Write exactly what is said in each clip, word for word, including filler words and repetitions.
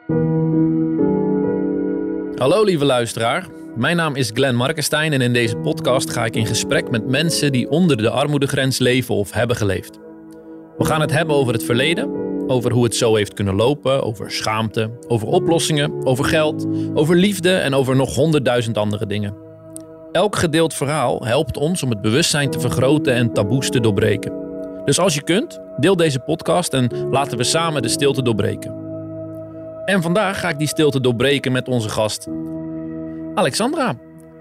Hallo lieve luisteraar, mijn naam is Glenn Markenstein en in deze podcast ga ik in gesprek met mensen die onder de armoedegrens leven of hebben geleefd. We gaan het hebben over het verleden, over hoe het zo heeft kunnen lopen, over schaamte, over oplossingen, over geld, over liefde en over nog honderdduizend andere dingen. Elk gedeeld verhaal helpt ons om het bewustzijn te vergroten en taboes te doorbreken. Dus als je kunt, deel deze podcast en laten we samen de stilte doorbreken. En vandaag ga ik die stilte doorbreken met onze gast, Alexandra.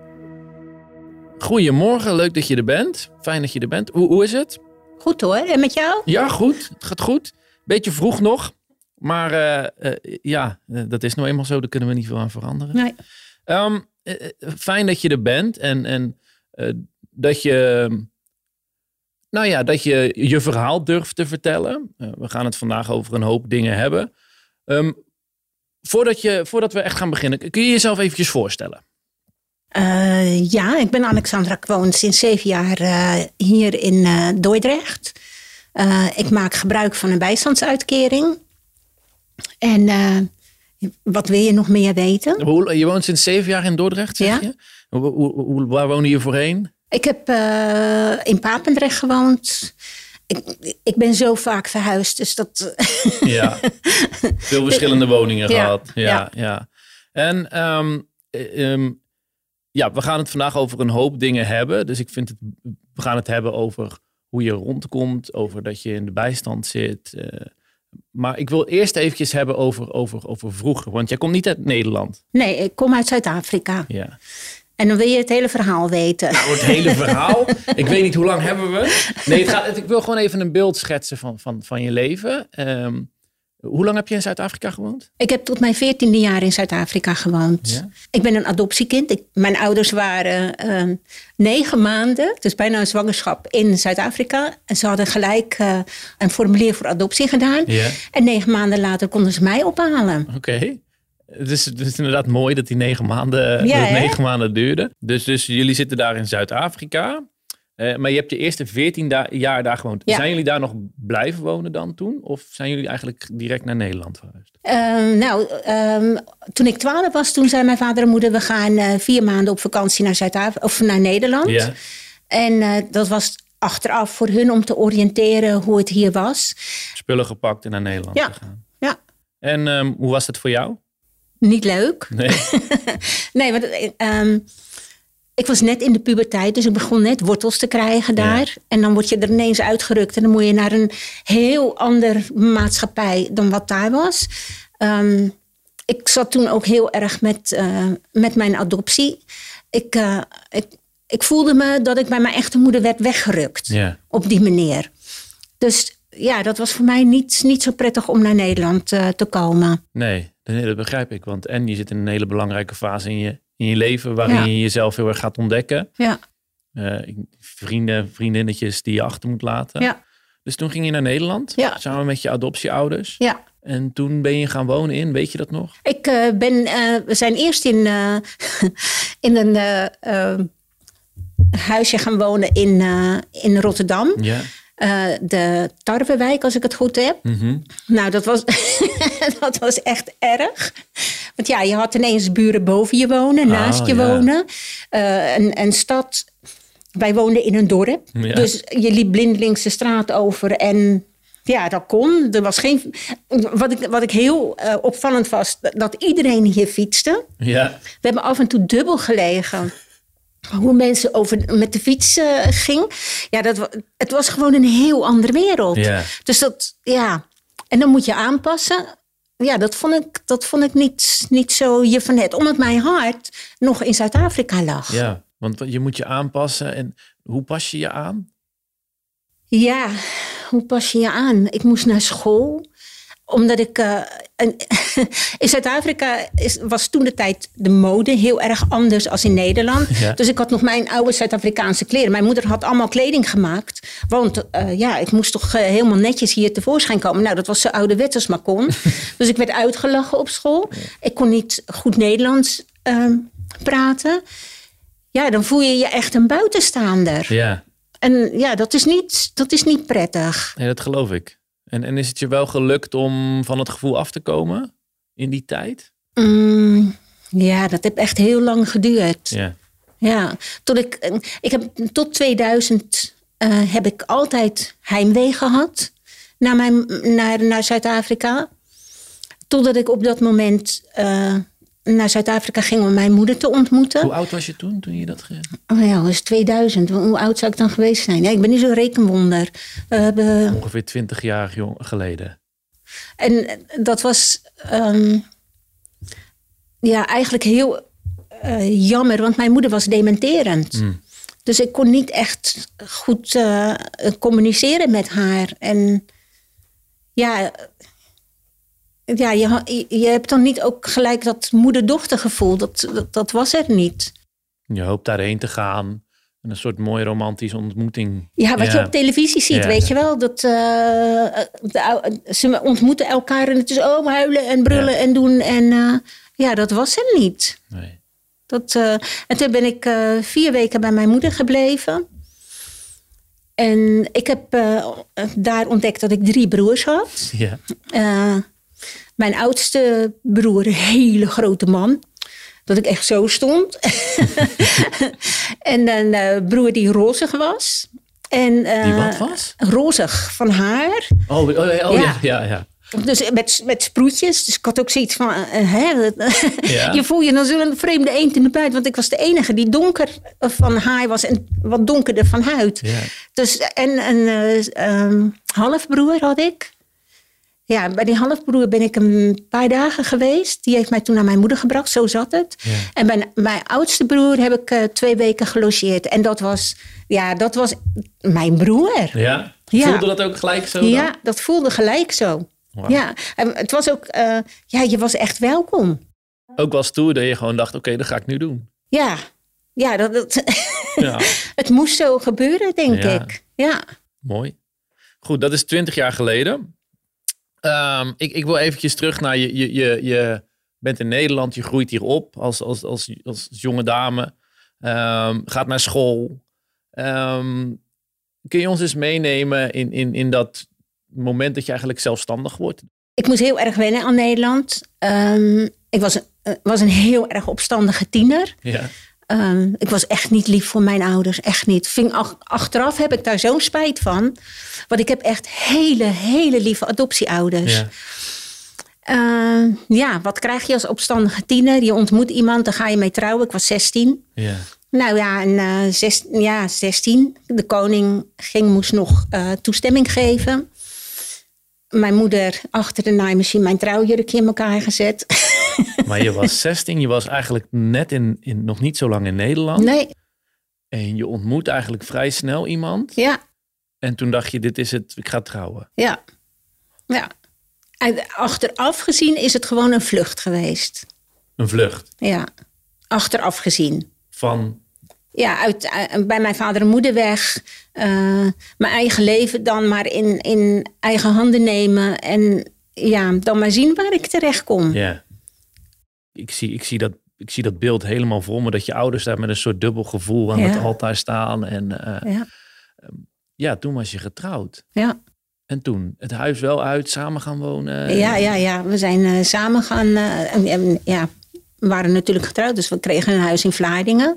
Goedemorgen, leuk dat je er bent. Fijn dat je er bent. Hoe, hoe is het? Goed hoor, en met jou? Ja, goed. Het gaat goed. Beetje vroeg nog. Maar uh, uh, ja, uh, dat is nou eenmaal zo. Daar kunnen we niet veel aan veranderen. Nee. Um, uh, fijn dat je er bent. En, en uh, dat je... Nou ja, dat je je verhaal durft te vertellen. Uh, we gaan het vandaag over een hoop dingen hebben. Um, voordat, je, voordat we echt gaan beginnen, kun je jezelf eventjes voorstellen? Uh, ja, ik ben Alexandra. Ik woon sinds zeven jaar uh, hier in uh, Dordrecht. Uh, ik maak gebruik van een bijstandsuitkering. En uh, wat wil je nog meer weten? Hoe, je woont sinds zeven jaar in Dordrecht, zeg ja. je? Hoe, hoe, waar woonde je voorheen? Ik heb uh, in Papendrecht gewoond. Ik, ik ben zo vaak verhuisd, dus dat... Ja, veel verschillende woningen ja, gehad. Ja, ja. ja. En um, um, ja, we gaan het vandaag over een hoop dingen hebben. Dus ik vind het, we gaan het hebben over hoe je rondkomt, over dat je in de bijstand zit. Uh, maar ik wil eerst eventjes hebben over, over, over vroeger, want jij komt niet uit Nederland. Nee, ik kom uit Zuid-Afrika. Ja. En dan wil je het hele verhaal weten. Nou, het hele verhaal. Ik weet niet hoe lang hebben we. Nee, het gaat, ik wil gewoon even een beeld schetsen van, van, van je leven. Um, hoe lang heb je in Zuid-Afrika gewoond? Ik heb tot mijn veertiende jaar in Zuid-Afrika gewoond. Ja? Ik ben een adoptiekind. Ik, mijn ouders waren uh, negen maanden, dus bijna een zwangerschap, in Zuid-Afrika. En ze hadden gelijk uh, een formulier voor adoptie gedaan. Ja? En negen maanden later konden ze mij ophalen. Oké. Okay. Het is, het is inderdaad mooi dat die negen maanden, ja, dat negen maanden duurde. Dus, dus jullie zitten daar in Zuid-Afrika. Uh, maar je hebt je eerste veertien da- jaar daar gewoond. Ja. Zijn jullie daar nog blijven wonen dan toen? Of zijn jullie eigenlijk direct naar Nederland verhuisd? Uh, nou, um, toen ik twaalf was, toen zei mijn vader en moeder... we gaan uh, vier maanden op vakantie naar, Zuid-Afrika, of naar Nederland. Ja. En uh, dat was achteraf voor hun om te oriënteren hoe het hier was. Spullen gepakt en naar Nederland ja. gegaan. Ja. En um, hoe was het voor jou? Niet leuk. Nee. nee, want um, ik was net in de puberteit, dus ik begon net wortels te krijgen daar. Ja. En dan word je er ineens uitgerukt en dan moet je naar een heel ander maatschappij dan wat daar was. Um, ik zat toen ook heel erg met, uh, met mijn adoptie. Ik, uh, ik, ik voelde me dat ik bij mijn echte moeder werd weggerukt. Ja. Op die manier. Dus ja, dat was voor mij niet, niet zo prettig om naar Nederland uh, te komen. Nee. Nee, dat begrijp ik. Want en je zit in een hele belangrijke fase in je, in je leven... waarin ja. je jezelf heel erg gaat ontdekken. Ja. Uh, vrienden, vriendinnetjes die je achter moet laten. Ja. Dus toen ging je naar Nederland. Ja. Samen met je adoptieouders. Ja. En toen ben je gaan wonen in, weet je dat nog? Ik uh, ben... Uh, we zijn eerst in, uh, in een uh, uh, huisje gaan wonen in, uh, in Rotterdam... Ja. Uh, de Tarwewijk, als ik het goed heb. Mm-hmm. Nou, dat was, dat was echt erg. Want ja, je had ineens buren boven je wonen, naast oh, je ja. wonen. Uh, een, een stad. Wij woonden in een dorp. Ja. Dus je liep blindelings de straat over en ja, dat kon. Er was geen. Wat ik, wat ik heel uh, opvallend was, dat iedereen hier fietste. Ja. We hebben af en toe dubbel gelegen. Hoe mensen over met de fiets uh, ging. Ja, dat, het was gewoon een heel andere wereld. Yeah. Dus dat, ja. En dan moet je aanpassen. Ja, dat vond ik, dat vond ik niet, niet zo je van het. Omdat mijn hart nog in Zuid-Afrika lag. Ja, want je moet je aanpassen. En hoe pas je je aan? Ja, hoe pas je je aan? Ik moest naar school. Omdat ik... Uh, een, in Zuid-Afrika is, was toen de tijd de mode heel erg anders als in Nederland. Ja. Dus ik had nog mijn oude Zuid-Afrikaanse kleren. Mijn moeder had allemaal kleding gemaakt. Want uh, ja, ik moest toch uh, helemaal netjes hier tevoorschijn komen. Nou, dat was zo ouderwets als maar kon. Dus ik werd uitgelachen op school. Ja. Ik kon niet goed Nederlands uh, praten. Ja, dan voel je je echt een buitenstaander. Ja. En ja, dat is niet, dat is niet prettig. Nee, dat geloof ik. En, en is het je wel gelukt om van het gevoel af te komen? in die tijd? Mm, ja, dat heeft echt heel lang geduurd. Ja. Ja, tot ik, ik heb tot tweeduizend uh, heb ik altijd heimwee gehad naar, mijn, naar, naar Zuid-Afrika. Totdat ik op dat moment uh, naar Zuid-Afrika ging om mijn moeder te ontmoeten. Hoe oud was je toen, toen je dat ging? Oh ja, dat was tweeduizend. Hoe oud zou ik dan geweest zijn? Ja, ik ben niet zo'n rekenwonder. We hebben... Ongeveer twintig jaar jong, geleden. En dat was um, ja, eigenlijk heel uh, jammer, want mijn moeder was dementerend. Mm. Dus ik kon niet echt goed uh, communiceren met haar. En ja, ja je, je hebt dan niet ook gelijk dat moeder-dochter gevoel. Dat, dat, dat was er niet. Je hoopt daarheen te gaan. En een soort mooie romantische ontmoeting. Ja, wat ja. je op televisie ziet, ja. weet je wel. Dat, uh, de, ze ontmoeten elkaar en het is oh, huilen en brullen ja. en doen. En uh, ja, dat was er niet. Nee. Dat, uh, en toen ben ik uh, vier weken bij mijn moeder gebleven. En ik heb uh, daar ontdekt dat ik drie broers had. Ja. Uh, mijn oudste broer, een hele grote man. Dat ik echt zo stond. En een uh, broer die rozig was. En, uh, die wat was? Rozig, van haar. Oh, oh, oh ja. ja, ja, ja. Dus met, met sproetjes. Dus ik had ook zoiets van... Uh, hè, ja. Je voel je dan zo'n vreemde eend in de buit. Want ik was de enige die donker van haar was. En wat donkerder van huid. Ja. Dus, en een uh, um, halfbroer had ik. Ja, bij die halfbroer ben ik een paar dagen geweest. Die heeft mij toen naar mijn moeder gebracht. Zo zat het. Ja. En bij mijn oudste broer heb ik uh, twee weken gelogeerd. En dat was, ja, dat was mijn broer. Ja? Ja. Voelde dat ook gelijk zo dan? Ja, dat voelde gelijk zo. Wow. Ja, en het was ook... Uh, ja, je was echt welkom. Ook wel stoer dat je gewoon dacht... Oké, okay, dat ga ik nu doen. Ja, ja, dat, dat ja. Het moest zo gebeuren, denk ja. ik. Ja. Mooi. Goed, dat is twintig jaar geleden. Um, ik, ik wil eventjes terug naar je, je, je, je bent in Nederland, je groeit hier op als, als, als, als jonge dame, um, gaat naar school. Um, kun je ons eens meenemen in, in, in dat moment dat je eigenlijk zelfstandig wordt? Ik moest heel erg wennen aan Nederland. Um, ik was, uh, was een heel erg opstandige tiener. Ja. Um, ik was echt niet lief voor mijn ouders, echt niet. Ving, ach, achteraf heb ik daar zo'n spijt van. Want ik heb echt hele, hele lieve adoptieouders. Ja. Uh, ja, wat krijg je als opstandige tiener? Je ontmoet iemand, daar ga je mee trouwen. Ik was zestien. Ja. Nou ja, en, uh, zes, ja, zestien. De koning ging, moest nog uh, toestemming geven. Mijn moeder achter de naaimachine mijn trouwjurkje in elkaar gezet. Maar je was zestien, je was eigenlijk net in, in, nog niet zo lang in Nederland. Nee. En je ontmoet eigenlijk vrij snel iemand. Ja. En toen dacht je, dit is het, ik ga trouwen. Ja. Ja. En achteraf gezien is het gewoon een vlucht geweest. Een vlucht? Ja. Achteraf gezien. Van? Ja, uit, uh, bij mijn vader en moeder weg. Uh, mijn eigen leven dan maar in, in eigen handen nemen. En ja, dan maar zien waar ik terecht kom. Ja. Ik zie, ik, zie dat, ik zie dat beeld helemaal voor me. Dat je ouders daar met een soort dubbel gevoel aan ja. het altaar staan. En uh, ja. Um, ja, toen was je getrouwd. Ja. En toen het huis wel uit, samen gaan wonen. Ja, ja, ja. We zijn uh, samen gaan... Uh, en, en, ja, we waren natuurlijk getrouwd. Dus we kregen een huis in Vlaardingen.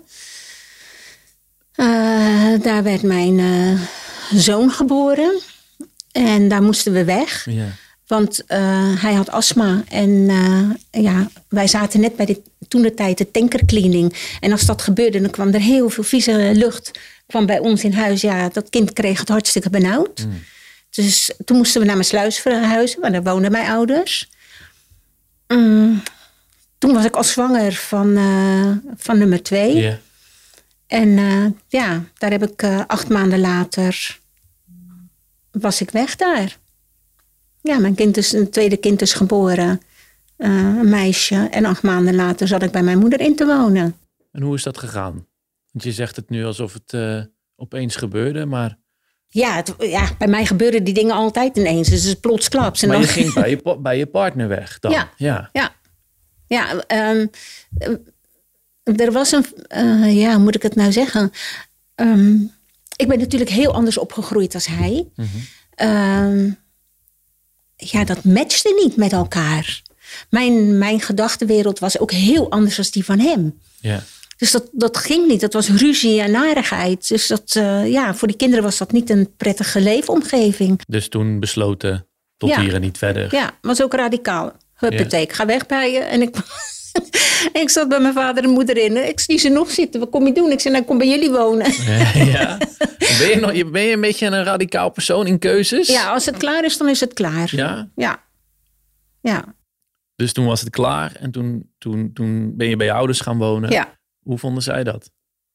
Uh, daar werd mijn uh, zoon geboren. En daar moesten we weg. Ja. Want uh, hij had astma. En uh, ja, wij zaten net bij de, toen de tijd de tankercleaning. En als dat gebeurde, dan kwam er heel veel vieze lucht kwam bij ons in huis. Ja, dat kind kreeg het hartstikke benauwd. Mm. Dus toen moesten we naar mijn sluis verhuizen. Want daar woonden mijn ouders. Um, toen was ik al zwanger van, uh, van nummer twee. Yeah. En uh, ja, daar heb ik uh, acht maanden later... was ik weg daar. Ja, mijn kind is, een tweede kind is geboren. Uh, een meisje. En acht maanden later zat ik bij mijn moeder in te wonen. En hoe is dat gegaan? Want je zegt het nu alsof het uh, opeens gebeurde, maar... Ja, het, ja, bij mij gebeuren die dingen altijd ineens. Dus het is plotsklaps. En maar dan... je ging bij je, bij je partner weg dan? Ja, ja. ja. ja um, er was een... Uh, ja, hoe moet ik het nou zeggen? Um, ik ben natuurlijk heel anders opgegroeid als hij. Mm-hmm. Um, ja, dat matchte niet met elkaar. Mijn, mijn gedachtenwereld was ook heel anders dan die van hem. Ja. Dus dat, dat ging niet. Dat was ruzie en narigheid. Dus dat, uh, ja, voor die kinderen was dat niet een prettige leefomgeving. Dus toen besloten tot ja. hier en niet verder. Ja, was ook radicaal. Huppatee, ik ga weg bij je. En ik, ik zat bij mijn vader en moeder in. Ik zie ze nog zitten. Wat kom je doen? Ik zei, nou, ik kom bij jullie wonen. Ja. Ben je, nog, ben je een beetje een radicaal persoon in keuzes? Ja, als het klaar is, dan is het klaar. Ja? Ja. Ja. Dus toen was het klaar en toen, toen, toen ben je bij je ouders gaan wonen. Ja. Hoe vonden zij dat?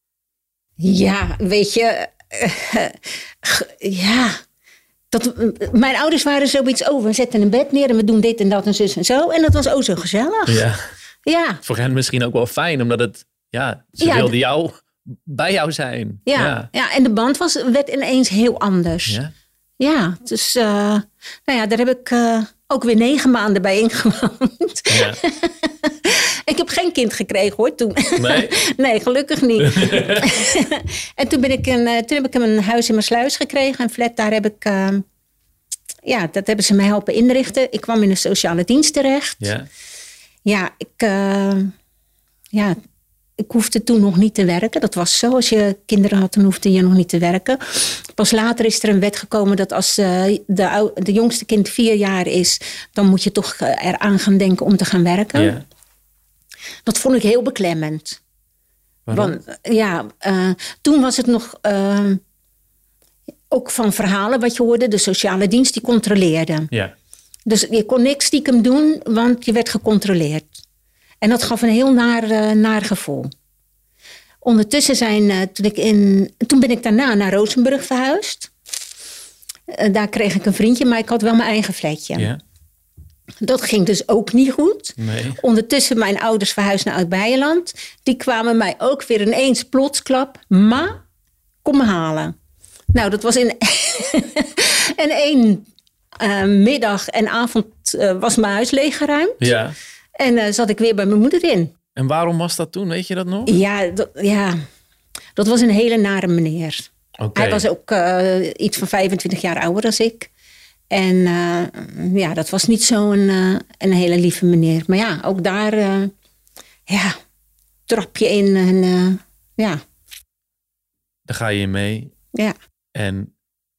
Ja, weet je... Uh, ja... Dat, mijn ouders waren zoiets, oh, we zetten een bed neer en we doen dit en dat en zus en zo. En dat was oh zo gezellig. Ja. Ja. Voor hen misschien ook wel fijn, omdat het, ja, ze ja, wilden jou bij jou zijn. Ja, ja. ja, en de band was, werd ineens heel anders. Ja, ja dus uh, nou ja, daar heb ik uh, ook weer negen maanden bij ingewoond. Ja. Ik heb geen kind gekregen hoor toen. Nee? Nee, gelukkig niet. En toen, ben ik een, toen heb ik een huis in mijn sluis gekregen. Een flat, daar heb ik... Uh, ja, dat hebben ze mij helpen inrichten. Ik kwam in de sociale dienst terecht. Ja. Ja, ik... Uh, ja, ik hoefde toen nog niet te werken. Dat was zo. Als je kinderen had, dan hoefde je nog niet te werken. Pas later is er een wet gekomen dat als uh, de, ou- de jongste kind vier jaar is... dan moet je toch uh, eraan gaan denken om te gaan werken. Ja. Dat vond ik heel beklemmend. Waarom? Want ja, uh, toen was het nog uh, ook van verhalen wat je hoorde. De sociale dienst die controleerde. Ja. Dus je kon niks stiekem doen, want je werd gecontroleerd. En dat gaf een heel naar, uh, naar gevoel. Ondertussen zijn, uh, toen, ik in, toen ben ik daarna naar Rozenburg verhuisd. Uh, daar kreeg ik een vriendje, maar ik had wel mijn eigen flatje. Ja. Dat ging dus ook niet goed. Nee. Ondertussen mijn ouders verhuisd naar Oud-Beijerland. Die kwamen mij ook weer ineens plotsklap. Ma, kom me halen. Nou, dat was in, in één uh, middag en avond uh, was mijn huis leeggeruimd. Ja. En uh, zat ik weer bij mijn moeder in. En waarom was dat toen? Weet je dat nog? Ja, dat, ja, dat was een hele nare meneer. Okay. Hij was ook uh, iets van vijfentwintig jaar ouder dan ik. En uh, ja, dat was niet zo'n uh, een hele lieve meneer. Maar ja, ook daar uh, ja, trap je in. En, uh, ja. Daar ga je in mee. Ja. En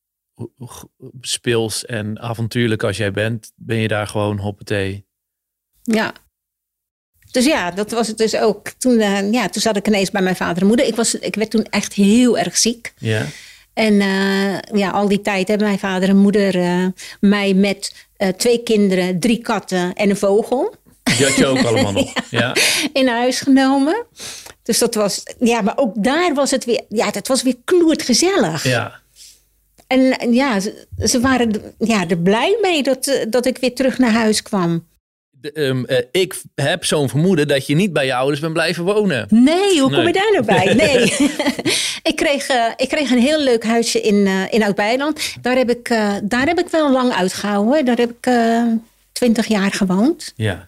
speels en avontuurlijk als jij bent, ben je daar gewoon hoppatee. Ja. Dus ja, dat was het dus ook. Toen, uh, ja, toen zat ik ineens bij mijn vader en moeder. Ik, was, ik werd toen echt heel erg ziek. Ja. En uh, ja, al die tijd hebben mijn vader en moeder uh, mij met uh, twee kinderen, drie katten en een vogel. Die had je ook allemaal nog. ja, ja. In huis genomen. Dus dat was, ja, maar ook daar was het weer, ja, dat was weer knoertgezellig. Ja. En ja, ze, ze waren ja, er blij mee dat, dat ik weer terug naar huis kwam. De, um, uh, ik heb zo'n vermoeden dat je niet bij je ouders bent blijven wonen. Nee, hoe kom nee. je daar nou bij? Nee. ik, kreeg, uh, ik kreeg een heel leuk huisje in, uh, in Oud-Beijerland. Daar, heb ik, uh, daar heb ik wel lang uitgehouden. Hoor. Daar heb ik twintig uh, jaar gewoond. Ja.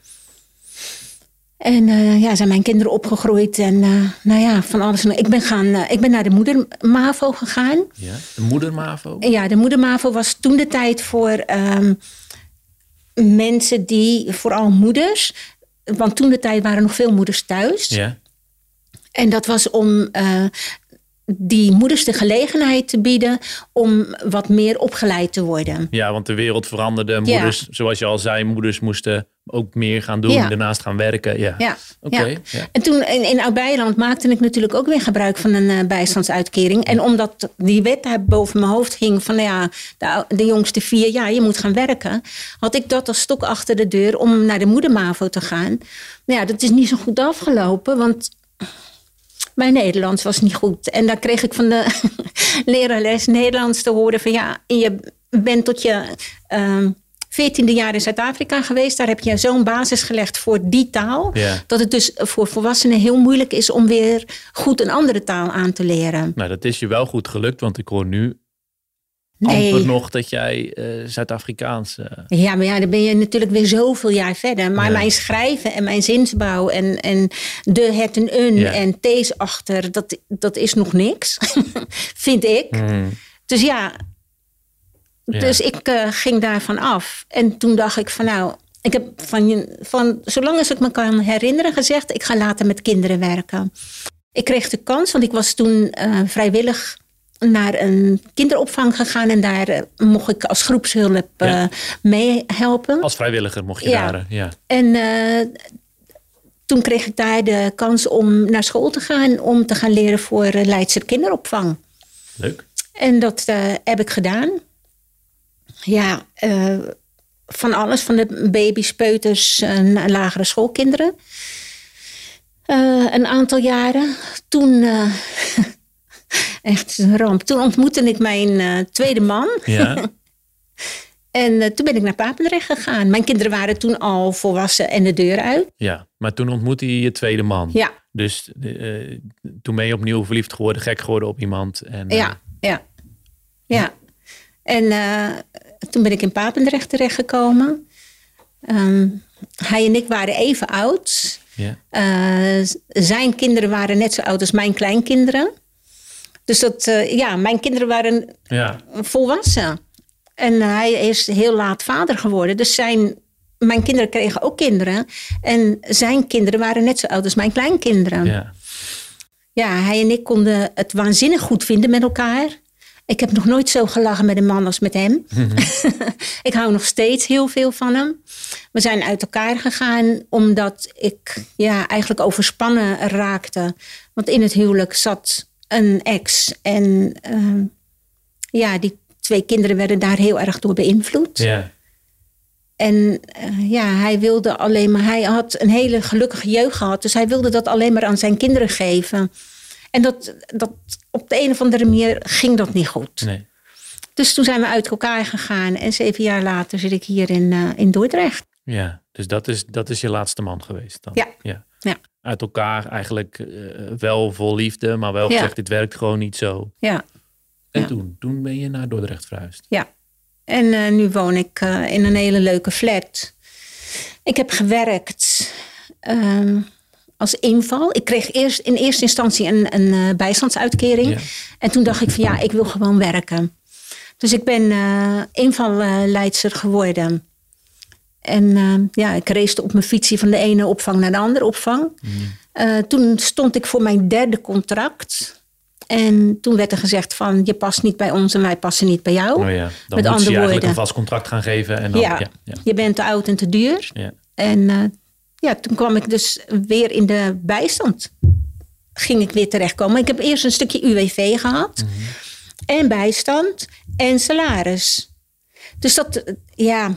En uh, ja, zijn mijn kinderen opgegroeid. En uh, nou ja, van alles. Ik ben, gaan, uh, ik ben naar de moeder MAVO gegaan. Ja, de moeder MAVO? Ja, de moeder MAVO was toen de tijd voor... Um, mensen die, vooral moeders... want toen de tijd waren nog veel moeders thuis. Ja. En dat was om uh, die moeders de gelegenheid te bieden... om wat meer opgeleid te worden. Ja, want de wereld veranderde. Moeders, ja. Zoals je al zei, moeders moesten ook meer gaan doen. Ja. Daarnaast gaan werken. Ja, ja. Oké. Okay. Ja. Ja. En toen in, in Oud-Beijerland maakte ik natuurlijk ook weer gebruik van een uh, bijstandsuitkering. En omdat die wet daar boven mijn hoofd hing van nou ja, de, de jongste vier jaar, je moet gaan werken. Had ik dat als stok achter de deur om naar de moeder MAVO te gaan. Nou ja, dat is niet zo goed afgelopen, want mijn Nederlands was niet goed. En dan kreeg ik van de lerares Nederlands te horen van ja, je bent tot je uh, veertiende jaar in Zuid-Afrika geweest. Daar heb je zo'n basis gelegd voor die taal. Ja. Dat het dus voor volwassenen heel moeilijk is om weer goed een andere taal aan te leren. Nou, dat is je wel goed gelukt, want ik hoor nu nee. amper nog dat jij uh, Zuid-Afrikaans... Uh... Ja, maar ja, dan ben je natuurlijk weer zoveel jaar verder. Maar ja. mijn schrijven en mijn zinsbouw en, en de, het en een ja. en thees achter, dat, dat is nog niks, vind ik. Mm. Dus ja... Ja. Dus ik uh, ging daarvan af. En toen dacht ik van nou, ik heb van, van zolang als ik me kan herinneren gezegd, ik ga later met kinderen werken. Ik kreeg de kans, want ik was toen uh, vrijwillig naar een kinderopvang gegaan. En daar uh, mocht ik als groepshulp uh, ja. meehelpen. Als vrijwilliger mocht je ja. daar, ja. En uh, toen kreeg ik daar de kans om naar school te gaan. Om te gaan leren voor uh, Leidse kinderopvang. Leuk. En dat uh, heb ik gedaan. Ja, uh, van alles. Van de baby's, peuters en lagere schoolkinderen. Uh, een aantal jaren. Toen, uh, echt een ramp. Toen ontmoette ik mijn uh, tweede man. Ja. En uh, toen ben ik naar Papendrecht gegaan. Mijn kinderen waren toen al volwassen en de deur uit. Ja, maar toen ontmoette je je tweede man. Ja. Dus uh, toen ben je opnieuw verliefd geworden, gek geworden op iemand. En, uh... Ja, ja. Ja. En uh, toen ben ik in Papendrecht terechtgekomen. Um, hij en ik waren even oud. Ja. Uh, zijn kinderen waren net zo oud als mijn kleinkinderen. Dus dat, uh, ja, mijn kinderen waren ja. volwassen. En uh, hij is heel laat vader geworden. Dus zijn, mijn kinderen kregen ook kinderen. En zijn kinderen waren net zo oud als mijn kleinkinderen. Ja. Ja, hij en ik konden het waanzinnig goed vinden met elkaar. Ik heb nog nooit zo gelachen met een man als met hem. Mm-hmm. Ik hou nog steeds heel veel van hem. We zijn uit elkaar gegaan omdat ik ja, eigenlijk overspannen raakte. Want in het huwelijk zat een ex. En uh, ja, die twee kinderen werden daar heel erg door beïnvloed. Yeah. En uh, ja, hij wilde alleen maar... Hij had een hele gelukkige jeugd gehad. Dus hij wilde dat alleen maar aan zijn kinderen geven. En dat, dat, op de een of andere manier ging dat niet goed. Nee. Dus toen zijn we uit elkaar gegaan. En zeven jaar later zit ik hier in, uh, in Dordrecht. Ja, dus dat is, dat is je laatste man geweest dan? Ja. ja. ja. Uit elkaar eigenlijk uh, wel vol liefde, maar wel gezegd, ja. dit werkt gewoon niet zo. Ja. En ja. toen? Toen ben je naar Dordrecht verhuisd? Ja. En uh, nu woon ik uh, in een hele leuke flat. Ik heb gewerkt... Uh, als inval. Ik kreeg eerst in eerste instantie een, een uh, bijstandsuitkering. Ja. En toen dacht ik van ja, ik wil gewoon werken. Dus ik ben uh, invalleidster geworden. En uh, ja, ik race op mijn fietsie van de ene opvang naar de andere opvang. Mm. Uh, toen stond ik voor mijn derde contract. En toen werd er gezegd van je past niet bij ons en wij passen niet bij jou. Oh ja, dan Met moet andere je eigenlijk woorden. een vast contract gaan geven. En dan, ja, ja, ja, je bent te oud en te duur. Ja. En uh, ja, toen kwam ik dus weer in de bijstand. Ging ik weer terechtkomen. Ik heb eerst een stukje U W V gehad. Mm-hmm. En bijstand. En salaris. Dus dat, ja...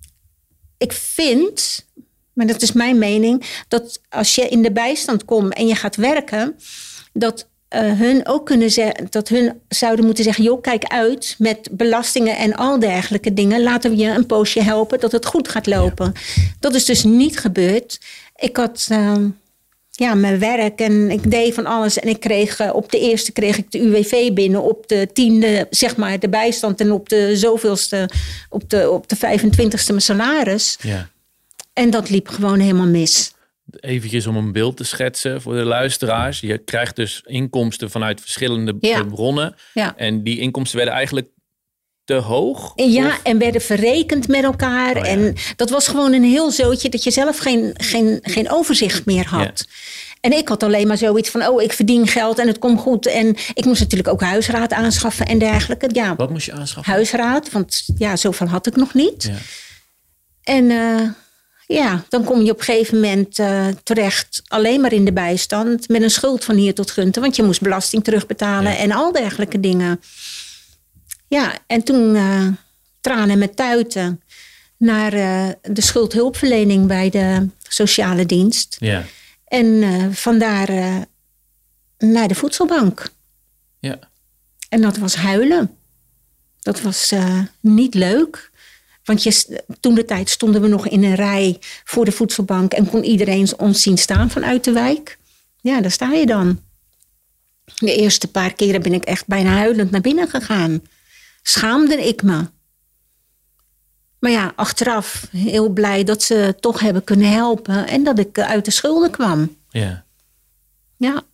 Ik vind, maar dat is mijn mening... dat als je in de bijstand komt en je gaat werken... dat uh, hun ook kunnen zeggen... dat hun zouden moeten zeggen... joh, kijk uit met belastingen en al dergelijke dingen. Laten we je een poosje helpen dat het goed gaat lopen. Ja. Dat is dus niet gebeurd. Ik had uh, ja, mijn werk en ik deed van alles. En ik kreeg uh, op de eerste kreeg ik de U W V binnen. Op de tiende zeg maar de bijstand. En op de zoveelste, op de, op de vijfentwintigste mijn salaris. Ja. En dat liep gewoon helemaal mis. Eventjes om een beeld te schetsen voor de luisteraars. Je krijgt dus inkomsten vanuit verschillende ja. bronnen. Ja. En die inkomsten werden eigenlijk te hoog? Ja, of? En werden verrekend met elkaar. Oh, ja. En dat was gewoon een heel zootje dat je zelf geen, geen, geen overzicht meer had. Ja. En ik had alleen maar zoiets van, oh, ik verdien geld en het komt goed. En ik moest natuurlijk ook huisraad aanschaffen en dergelijke. Ja, wat moest je aanschaffen? Huisraad, want ja, zoveel had ik nog niet. Ja. En uh, ja, dan kom je op een gegeven moment uh, terecht alleen maar in de bijstand. Met een schuld van hier tot Gunten. Want je moest belasting terugbetalen ja. en al dergelijke dingen. Ja, en toen uh, tranen met tuiten naar uh, de schuldhulpverlening bij de sociale dienst. Ja. En uh, vandaar uh, naar de voedselbank. Ja. En dat was huilen. Dat was uh, niet leuk. Want je, toen de tijd stonden we nog in een rij voor de voedselbank. En kon iedereen ons zien staan vanuit de wijk. Ja, daar sta je dan. De eerste paar keren ben ik echt bijna huilend naar binnen gegaan. Schaamde ik me. Maar ja, achteraf heel blij dat ze toch hebben kunnen helpen. En dat ik uit de schulden kwam. Ja. Ja.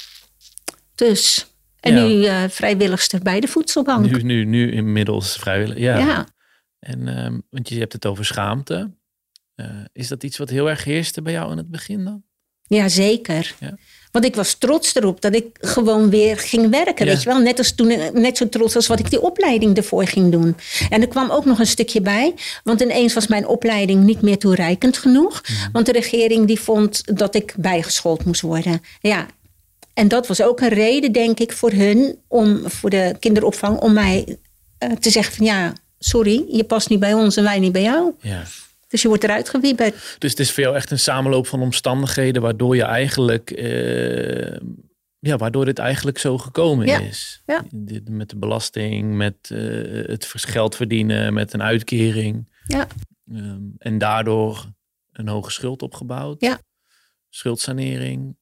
Dus. En ja. nu uh, vrijwilligster bij de voedselbank. Nu, nu, nu inmiddels vrijwillig. Ja. ja. En, um, want je hebt het over schaamte. Uh, is dat iets wat heel erg heerste bij jou in het begin dan? Ja, zeker. Ja. Want ik was trots erop dat ik gewoon weer ging werken. Ja. Weet je wel? Net, als toen, net zo trots als wat ik die opleiding ervoor ging doen. En er kwam ook nog een stukje bij. Want ineens was mijn opleiding niet meer toereikend genoeg. Mm. Want de regering die vond dat ik bijgeschoold moest worden. Ja. En dat was ook een reden, denk ik, voor hun, om, voor de kinderopvang, om mij uh, te zeggen van ja, sorry, je past niet bij ons en wij niet bij jou. Ja. Dus je wordt eruit gewieberd. Dus het is voor jou echt een samenloop van omstandigheden waardoor je eigenlijk, uh, ja, waardoor dit eigenlijk zo gekomen ja. is. Ja. Met de belasting, met uh, het geld verdienen, met een uitkering. Ja. Um, en daardoor een hoge schuld opgebouwd. Ja. Schuldsanering.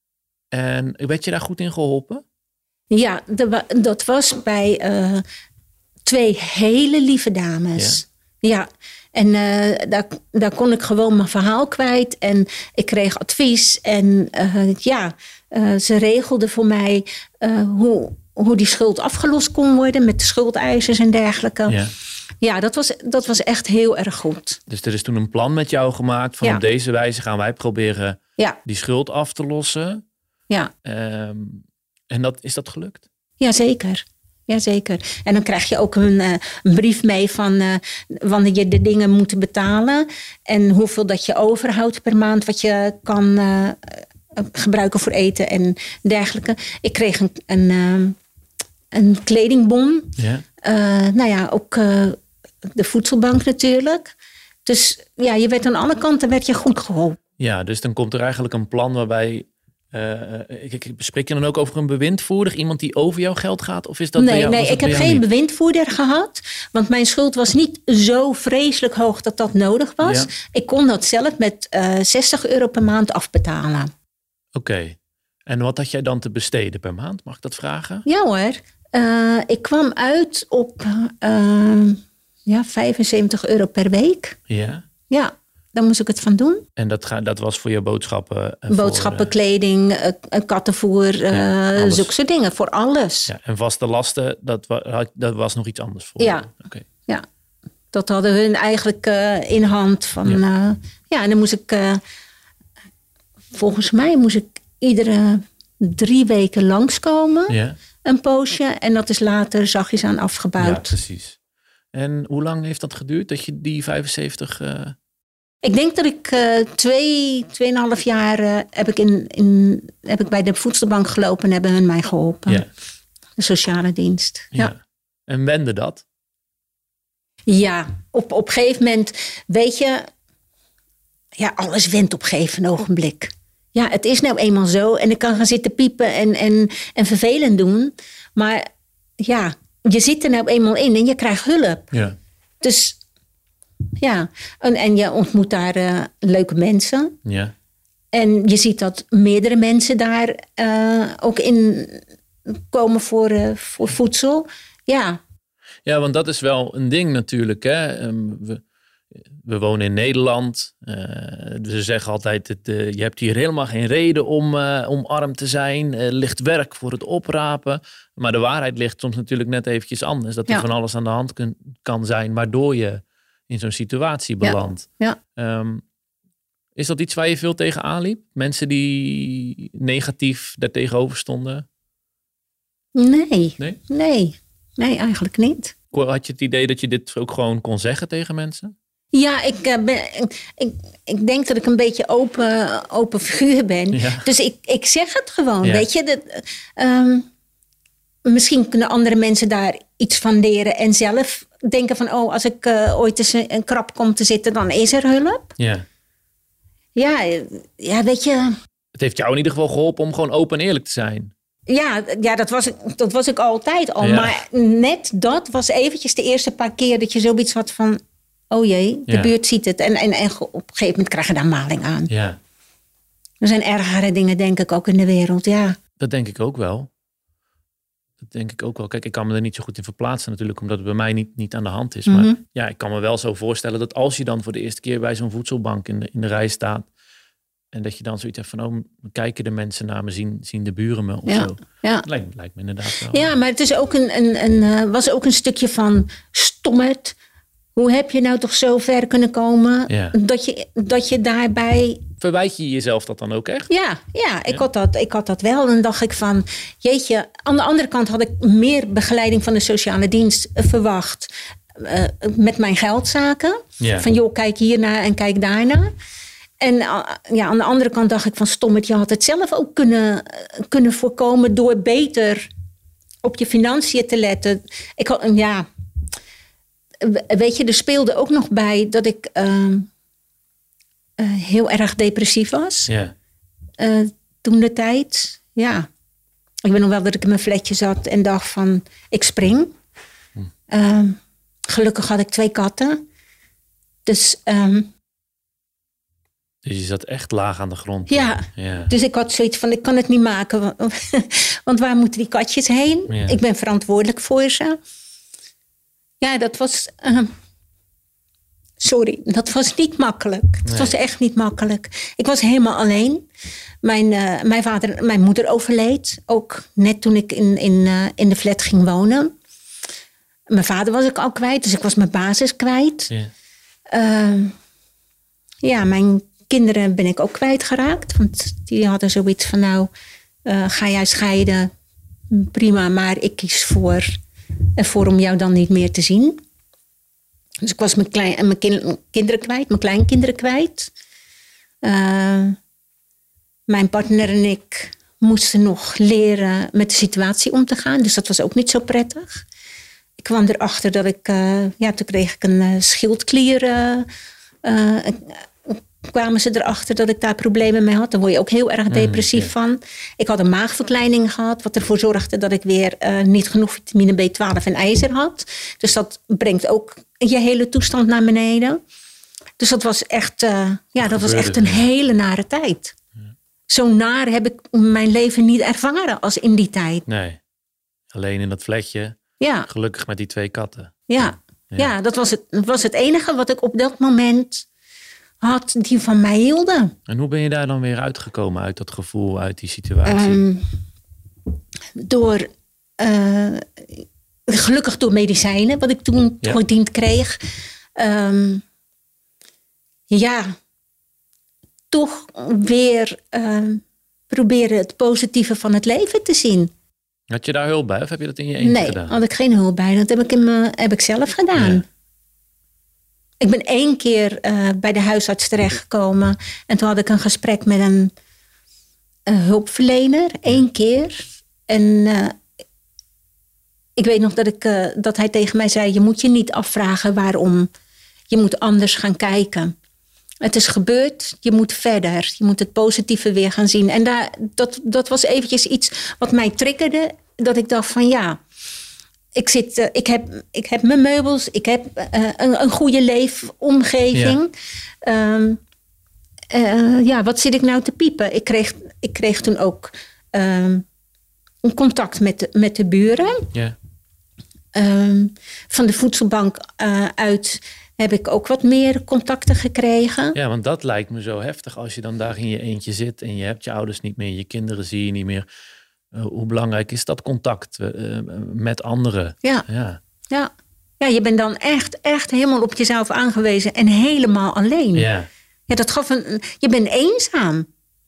En werd je daar goed in geholpen? Ja, de, dat was bij uh, twee hele lieve dames. Ja. ja. En uh, daar, daar kon ik gewoon mijn verhaal kwijt. En ik kreeg advies. En uh, ja, uh, ze regelden voor mij uh, hoe, hoe die schuld afgelost kon worden. Met de schuldeisers en dergelijke. Ja, ja dat, was, dat was echt heel erg goed. Dus er is toen een plan met jou gemaakt. Van ja. op deze wijze gaan wij proberen ja. die schuld af te lossen. Ja. Um, en dat, is dat gelukt? Jazeker. Jazeker. En dan krijg je ook een, uh, een brief mee van uh, wanneer je de dingen moet betalen. En hoeveel dat je overhoudt per maand. Wat je kan uh, gebruiken voor eten en dergelijke. Ik kreeg een, een, uh, een kledingbon. Ja. Uh, nou ja, ook uh, de voedselbank natuurlijk. Dus ja, je werd aan alle kanten werd je goed geholpen. Ja, dus dan komt er eigenlijk een plan waarbij... Uh, ik, ik, spreek je dan ook over een bewindvoerder? Iemand die over jouw geld gaat? Of is dat nee, bij jou, nee ik heb geen niet? bewindvoerder gehad. Want mijn schuld was niet zo vreselijk hoog dat dat nodig was. Ja. Ik kon dat zelf met uh, zestig euro per maand afbetalen. Oké. Okay. En wat had jij dan te besteden per maand? Mag ik dat vragen? Ja hoor. Uh, ik kwam uit op uh, ja, vijfenzeventig euro per week. Ja. Ja. Dan moest ik het van doen. En dat, ga, dat was voor je boodschappen? Boodschappen, voor, kleding, uh, kattenvoer, ja, uh, zulke soort dingen. Voor alles. Ja, en vaste lasten, dat, wa, dat was nog iets anders voor ja. je? Okay. Ja, dat hadden hun eigenlijk uh, in hand. Van, ja. Uh, ja, en dan moest ik... Uh, volgens mij moest ik iedere drie weken langskomen. Ja. Een poosje. En dat is later zachtjes aan afgebouwd. Ja, precies. En hoe lang heeft dat geduurd dat je die vijfenzeventig... Uh, Ik denk dat ik uh, twee, tweeënhalf jaar uh, heb, ik in, in, heb ik bij de voedselbank gelopen en hebben hun mij geholpen. Ja. De sociale dienst. Ja. ja. En wende dat? Ja, op, op een gegeven moment, weet je, ja, alles wendt op een gegeven ogenblik. Ja, het is nou eenmaal zo en ik kan gaan zitten piepen en, en, en vervelend doen. Maar ja, je zit er nou eenmaal in en je krijgt hulp. Ja. Dus... Ja, en, en je ontmoet daar uh, leuke mensen. Ja. En je ziet dat meerdere mensen daar uh, ook in komen voor, uh, voor voedsel. Ja. Ja, want dat is wel een ding natuurlijk. Hè? Um, we, we wonen in Nederland. Uh, ze zeggen altijd, het, uh, je hebt hier helemaal geen reden om, uh, om arm te zijn. Er uh, ligt werk voor het oprapen. Maar de waarheid ligt soms natuurlijk net eventjes anders. Dat er ja. van alles aan de hand kun, kan zijn, waardoor je in zo'n situatie belandt. Ja, ja. Um, is dat iets waar je veel tegenaan liep? Mensen die negatief daartegenover stonden? Nee, nee, nee, nee, eigenlijk niet. Had je het idee dat je dit ook gewoon kon zeggen tegen mensen? Ja, ik, uh, ben, ik, ik denk dat ik een beetje open, open figuur ben. Ja. Dus ik, ik zeg het gewoon, ja. weet je. Dat, um, misschien kunnen andere mensen daar iets van leren en zelf denken van, oh, als ik uh, ooit eens een krap kom te zitten, dan is er hulp. Ja. Ja, ja, weet je. Het heeft jou in ieder geval geholpen om gewoon open en eerlijk te zijn. Ja, ja dat, was, dat was ik altijd al. Ja. Maar net dat was eventjes de eerste paar keer dat je zoiets had van, oh jee, de ja. buurt ziet het. En, en, en op een gegeven moment krijg je daar maling aan. Ja. Er zijn ergere dingen, denk ik, ook in de wereld, ja. Dat denk ik ook wel. Dat denk ik ook wel. Kijk, ik kan me er niet zo goed in verplaatsen natuurlijk, omdat het bij mij niet, niet aan de hand is. Mm-hmm. Maar ja, ik kan me wel zo voorstellen dat als je dan voor de eerste keer bij zo'n voedselbank in de, in de rij staat en dat je dan zoiets hebt van, oh, kijken de mensen naar me, zien, zien de buren me of ja, zo. Ja. Lijkt, lijkt me inderdaad wel. Ja, maar het is ook een, een, een, uh, was ook een stukje van stommerd. hoe heb je nou toch zo ver kunnen komen Ja. dat, je, dat je daarbij... Verwijt je jezelf dat dan ook echt? Ja, ja, ik, Ja. Had dat, ik had dat wel. En dan dacht ik van, jeetje, aan de andere kant had ik meer begeleiding van de sociale dienst uh, verwacht. Uh, met mijn geldzaken. Ja. Van joh, kijk hiernaar en kijk daarnaar. En uh, ja, aan de andere kant dacht ik van stommerd, je had het zelf ook kunnen, uh, kunnen voorkomen door beter op je financiën te letten. Ik had, ja, weet je, er speelde ook nog bij dat ik uh, uh, heel erg depressief was. Ja. Uh, toen de tijd, ja. Ik weet nog wel dat ik in mijn flatje zat en dacht van, ik spring. Hm. Uh, gelukkig had ik twee katten. Dus... Um, Dus je zat echt laag aan de grond. Ja, ja. Dus ik had zoiets van, ik kan het niet maken. Want, want waar moeten die katjes heen? Ja. Ik ben verantwoordelijk voor ze. Ja, dat was... Uh, sorry, dat was niet makkelijk. Dat nee. was echt niet makkelijk. Ik was helemaal alleen. Mijn, uh, mijn vader, mijn moeder overleed. Ook net toen ik in, in, uh, in de flat ging wonen. Mijn vader was ik al kwijt. Dus ik was mijn basis kwijt. Ja, uh, ja mijn... kinderen ben ik ook kwijtgeraakt. Want die hadden zoiets van, nou, uh, ga jij scheiden? Prima, maar ik kies voor, ervoor om jou dan niet meer te zien. Dus ik was mijn, klein, mijn kind, kinderen kwijt, mijn kleinkinderen kwijt. Uh, mijn partner en ik moesten nog leren met de situatie om te gaan. Dus dat was ook niet zo prettig. Ik kwam erachter dat ik, uh, ja, toen kreeg ik een uh, schildklier... Uh, uh, kwamen ze erachter dat ik daar problemen mee had. Daar word je ook heel erg depressief mm, okay. van. Ik had een maagverkleining gehad, wat ervoor zorgde dat ik weer uh, niet genoeg vitamine B twaalf en ijzer had. Dus dat brengt ook je hele toestand naar beneden. Dus dat was echt, uh, ja, dat was echt een hele nare tijd. Ja. Zo naar heb ik mijn leven niet ervaren als in die tijd. Nee, alleen in dat flatje. Ja. Gelukkig met die twee katten. Ja, ja. ja dat, was het, dat was het enige wat ik op dat moment... had die van mij hielden. En hoe ben je daar dan weer uitgekomen uit dat gevoel, uit die situatie? Um, door, uh, gelukkig door medicijnen, wat ik toen ja. toegediend kreeg. Um, ja, toch weer uh, proberen het positieve van het leven te zien. Had je daar hulp bij of heb je dat in je eentje nee, gedaan? Nee, had ik geen hulp bij. Dat heb ik, in me, heb ik zelf gedaan. Ja. Ik ben één keer uh, bij de huisarts terechtgekomen. En toen had ik een gesprek met een, een hulpverlener. Eén keer. En uh, ik weet nog dat, ik, uh, dat hij tegen mij zei... je moet je niet afvragen waarom. Je moet anders gaan kijken. Het is gebeurd, je moet verder. Je moet het positieve weer gaan zien. En daar, dat, dat was eventjes iets wat mij triggerde. Dat ik dacht van ja... Ik, zit, uh, ik, heb, ik heb mijn meubels, ik heb uh, een, een goede leefomgeving. Ja. Um, uh, ja, wat zit ik nou te piepen? Ik kreeg, ik kreeg toen ook um, een contact met de, met de buren. Ja. Um, van de voedselbank uh, uit heb ik ook wat meer contacten gekregen. Ja, want dat lijkt me zo heftig als je dan daar in je eentje zit... en je hebt je ouders niet meer, je kinderen zie je niet meer... Uh, hoe belangrijk is dat contact uh, met anderen? Ja. Ja. Ja. ja, je bent dan echt, echt helemaal op jezelf aangewezen en helemaal alleen. Ja, ja dat gaf een. Je bent eenzaam.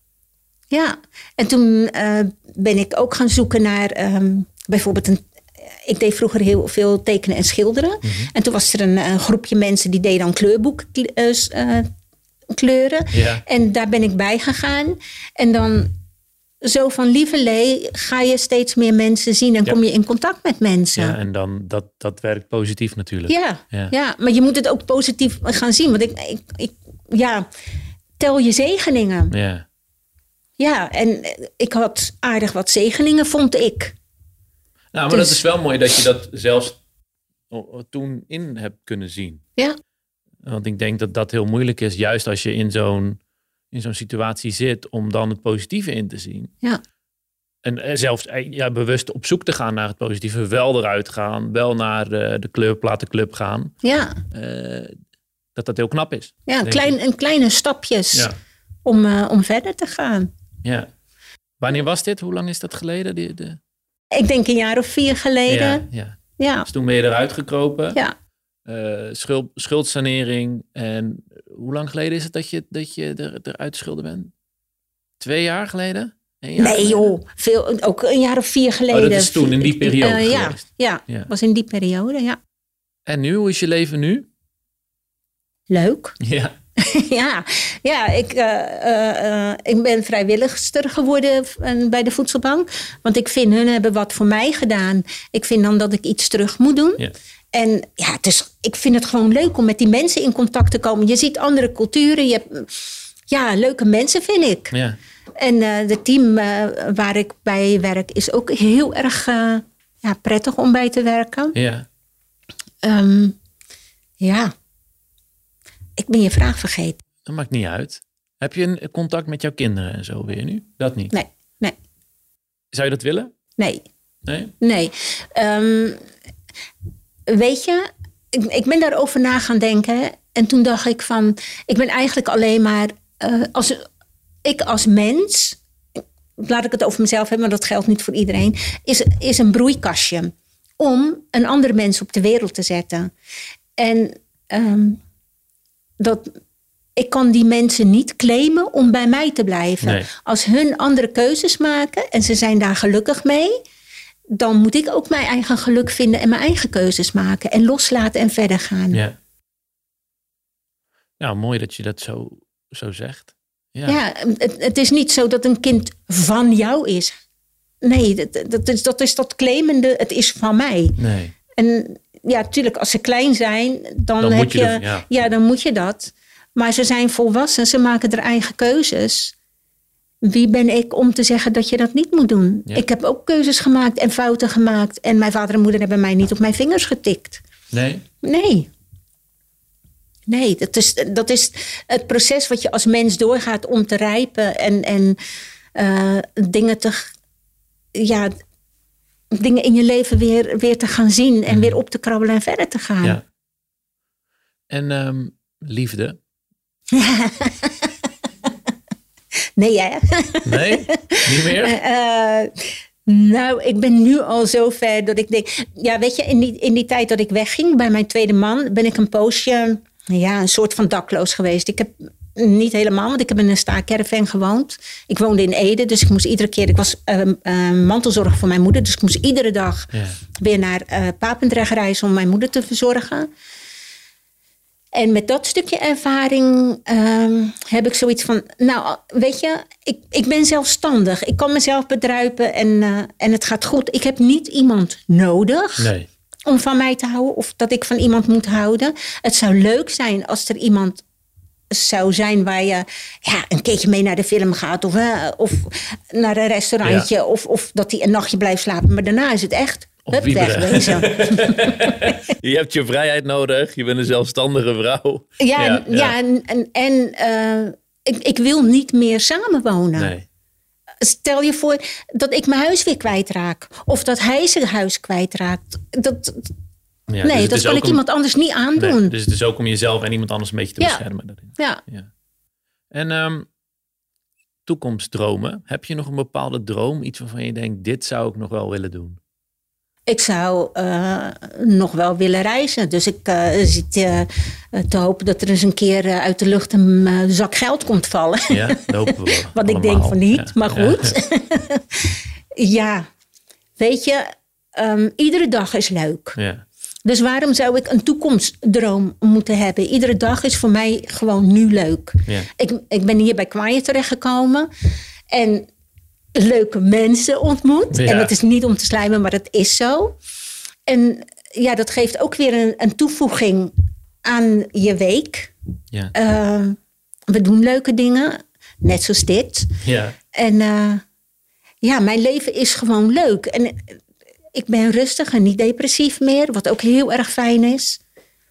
Ja, en toen uh, ben ik ook gaan zoeken naar um, bijvoorbeeld een. Ik deed vroeger heel veel tekenen en schilderen. Mm-hmm. En toen was er een, een groepje mensen die deden dan kleurboeken uh, uh, kleuren. Ja. En daar ben ik bij gegaan. En dan. Zo van lieverlee ga je steeds meer mensen zien en ja. kom je in contact met mensen. Ja, en dan dat, dat werkt positief natuurlijk. Ja, ja. ja, maar je moet het ook positief gaan zien. Want ik, ik, ik ja, tel je zegeningen. Ja. Ja, en ik had aardig wat zegeningen, vond ik. Nou, maar dus, dat is wel mooi dat je dat zelfs toen in hebt kunnen zien. Ja. Want ik denk dat dat heel moeilijk is, juist als je in zo'n in zo'n situatie zit, om dan het positieve in te zien. Ja. En zelfs ja, bewust op zoek te gaan naar het positieve, wel eruit gaan, wel naar de, de kleurplatenclub gaan. Ja. Uh, dat dat heel knap is. Ja, klein, een kleine stapjes ja. om, uh, om verder te gaan. Ja. Wanneer was dit? Hoe lang is dat geleden? Die, de... Ik denk een jaar of vier geleden. Ja, ja. ja. Dus toen ben je eruit gekropen. Ja. uh, schuld, schuldsanering. En hoe lang geleden is het dat je, dat je er, eruit schulden bent? Twee jaar geleden? Een jaar nee geleden? joh, veel, ook een jaar of vier geleden. Oh, dat is toen in die periode uh, ja, ja, ja, was in die periode, ja. En nu, hoe is je leven nu? Leuk. Ja. ja, ja ik, uh, uh, uh, ik ben vrijwilligster geworden bij de voedselbank. Want ik vind, hun hebben wat voor mij gedaan. Ik vind dan dat ik iets terug moet doen. Ja. En ja, dus ik vind het gewoon leuk om met die mensen in contact te komen. Je ziet andere culturen. Je hebt, ja, leuke mensen vind ik. Ja. En uh, het team uh, waar ik bij werk is ook heel erg uh, ja, prettig om bij te werken. Ja. Um, ja. Ik ben je vraag vergeten. Dat maakt niet uit. Heb je een contact met jouw kinderen en zo weer nu? Dat niet? Nee, nee. Zou je dat willen? Nee. Nee? Nee. Um, weet je, ik, ik ben daarover na gaan denken. En toen dacht ik van, ik ben eigenlijk alleen maar... Uh, als, ik als mens, laat ik het over mezelf hebben, maar dat geldt niet voor iedereen, is, is een broeikastje om een andere mens op de wereld te zetten. En... Um, dat ik kan die mensen niet claimen om bij mij te blijven. Nee. Als hun andere keuzes maken en ze zijn daar gelukkig mee, dan moet ik ook mijn eigen geluk vinden en mijn eigen keuzes maken en loslaten en verder gaan. Ja. Nou, mooi dat je dat zo, zo zegt. Ja, ja het, het is niet zo dat een kind van jou is. Nee, dat, dat, is, dat is dat claimende, het is van mij. Nee. En ja, natuurlijk, als ze klein zijn, dan, dan heb moet je, je, de, ja. ja, dan moet je dat. Maar ze zijn volwassen, ze maken hun eigen keuzes. Wie ben ik om te zeggen dat je dat niet moet doen? Ja. Ik heb ook keuzes gemaakt en fouten gemaakt. En mijn vader en moeder hebben mij niet op mijn vingers getikt. Nee? Nee. Nee, dat is, dat is het proces wat je als mens doorgaat om te rijpen. En, en uh, dingen te... Ja, dingen in je leven weer, weer te gaan zien. En mm. weer op te krabbelen en verder te gaan. Ja. En um, liefde? Nee, hè? Nee? Niet meer? Uh, nou, ik ben nu al zo ver dat ik denk... Ja, weet je, in die, in die tijd dat ik wegging bij mijn tweede man... ben ik een poosje, ja, een soort van dakloos geweest. Ik heb niet helemaal, want ik heb in een staakerven gewoond. Ik woonde in Ede, dus ik moest iedere keer... Ik was uh, uh, mantelzorger voor mijn moeder... dus ik moest iedere dag ja. weer naar uh, Papendrecht reizen... om mijn moeder te verzorgen... En met dat stukje ervaring um, heb ik zoiets van... Nou, weet je, ik, ik ben zelfstandig. Ik kan mezelf bedruipen en, uh, en het gaat goed. Ik heb niet iemand nodig nee. om van mij te houden... of dat ik van iemand moet houden. Het zou leuk zijn als er iemand zou zijn... waar je ja, een keertje mee naar de film gaat... of, uh, of naar een restaurantje... Ja. Of, of dat hij een nachtje blijft slapen. Maar daarna is het echt... Hup, wegwezen. Je hebt je vrijheid nodig. Je bent een zelfstandige vrouw. Ja, ja, ja. ja en, en, en uh, ik, ik wil niet meer samenwonen. Nee. Stel je voor dat ik mijn huis weer kwijtraak. Of dat hij zijn huis kwijtraakt. Dat, ja, nee, dus dat kan ik om, iemand anders niet aandoen. Nee, dus het is ook om jezelf en iemand anders een beetje te ja. beschermen. Daarin. Ja. ja. En um, toekomstdromen. Heb je nog een bepaalde droom? Iets waarvan je denkt, dit zou ik nog wel willen doen? Ik zou uh, nog wel willen reizen. Dus ik uh, zit uh, te hopen dat er eens een keer uh, uit de lucht een uh, zak geld komt vallen. Ja, dat hopen we Wat allemaal. Ik denk van niet, ja. maar goed. Ja, ja. Weet je, um, iedere dag is leuk. Ja. Dus waarom zou ik een toekomstdroom moeten hebben? Iedere dag is voor mij gewoon nu leuk. Ja. Ik, ik ben hier bij Kwaaien terechtgekomen. En... leuke mensen ontmoet. Ja. En dat is niet om te slijmen, maar dat is zo. En ja, dat geeft ook weer een, een toevoeging aan je week. Ja. Uh, we doen leuke dingen, net zoals dit. Ja. En uh, ja, mijn leven is gewoon leuk. En ik ben rustig en niet depressief meer, wat ook heel erg fijn is.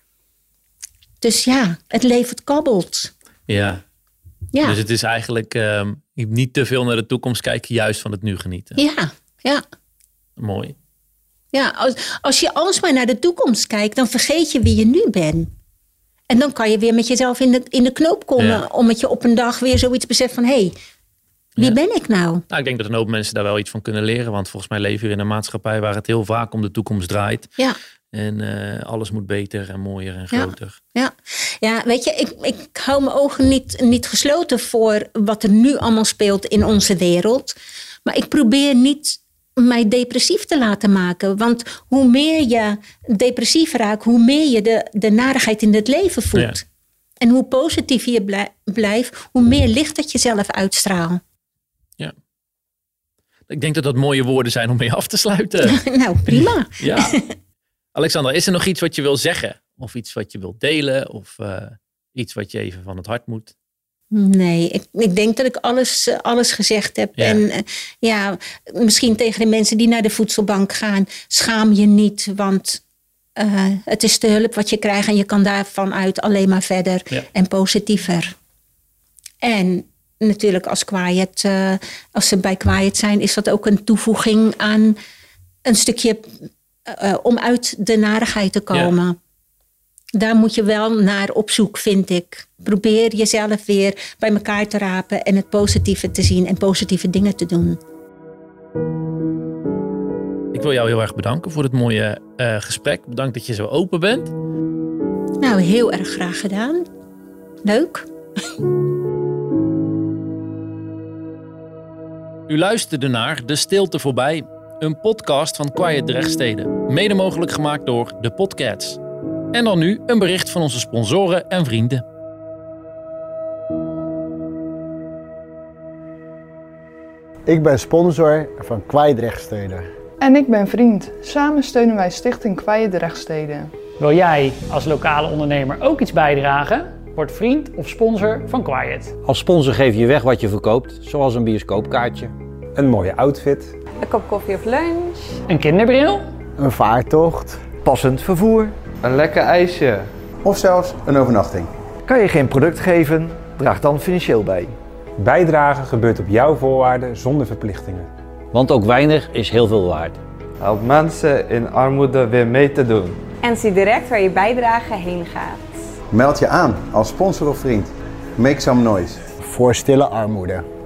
Dus ja, het leven kabbelt. Ja. Ja. Dus het is eigenlijk um, niet te veel naar de toekomst kijken, juist van het nu genieten. Ja, ja. Mooi. Ja, als, als je alsmaar naar de toekomst kijkt, dan vergeet je wie je nu bent. En dan kan je weer met jezelf in de, in de knoop komen, ja. omdat je op een dag weer zoiets beseft van, hé, hey, wie ja. ben ik nou? Nou, ik denk dat een hoop mensen daar wel iets van kunnen leren, want volgens mij leven we in een maatschappij waar het heel vaak om de toekomst draait. Ja. En uh, alles moet beter en mooier en groter. Ja, ja. ja weet je, ik, ik hou mijn ogen niet, niet gesloten voor wat er nu allemaal speelt in onze wereld. Maar ik probeer niet mij depressief te laten maken. Want hoe meer je depressief raakt, hoe meer je de, de narigheid in het leven voelt. Ja. En hoe positiever je blij, blijft, hoe meer licht dat je zelf uitstraalt. Ja. Ik denk dat dat mooie woorden zijn om mee af te sluiten. Nou, prima. Ja. Alexandra, is er nog iets wat je wil zeggen? Of iets wat je wilt delen? Of uh, iets wat je even van het hart moet? Nee, ik, ik denk dat ik alles, alles gezegd heb. Ja. En uh, ja, misschien tegen de mensen die naar de voedselbank gaan. Schaam je niet, want uh, het is de hulp wat je krijgt. En je kan daarvan uit alleen maar verder ja. en positiever. En natuurlijk als Quiet, uh, als ze bij Quiet zijn, is dat ook een toevoeging aan een stukje uh, om uit de narigheid te komen. Ja. Daar moet je wel naar op zoek, vind ik. Probeer jezelf weer bij elkaar te rapen en het positieve te zien en positieve dingen te doen. Ik wil jou heel erg bedanken voor het mooie uh, gesprek. Bedankt dat je zo open bent. Nou, heel erg graag gedaan. Leuk. U luisterde naar De Stilte Voorbij, een podcast van Quiet Drechtstede. Mede mogelijk gemaakt door de Podcats. En dan nu een bericht van onze sponsoren en vrienden. Ik ben sponsor van Quiet Drechtstede. En ik ben vriend. Samen steunen wij Stichting Quiet Drechtstede. Wil jij als lokale ondernemer ook iets bijdragen? Word vriend of sponsor van Quiet. Als sponsor geef je weg wat je verkoopt, zoals een bioscoopkaartje. Een mooie outfit. Een kop koffie of lunch. Een kinderbril. Een vaartocht. Passend vervoer. Een lekker ijsje. Of zelfs een overnachting. Kan je geen product geven? Draag dan financieel bij. Bijdragen gebeurt op jouw voorwaarden zonder verplichtingen. Want ook weinig is heel veel waard. Help mensen in armoede weer mee te doen. En zie direct waar je bijdrage heen gaat. Meld je aan als sponsor of vriend. Make some noise. Voor stille armoede.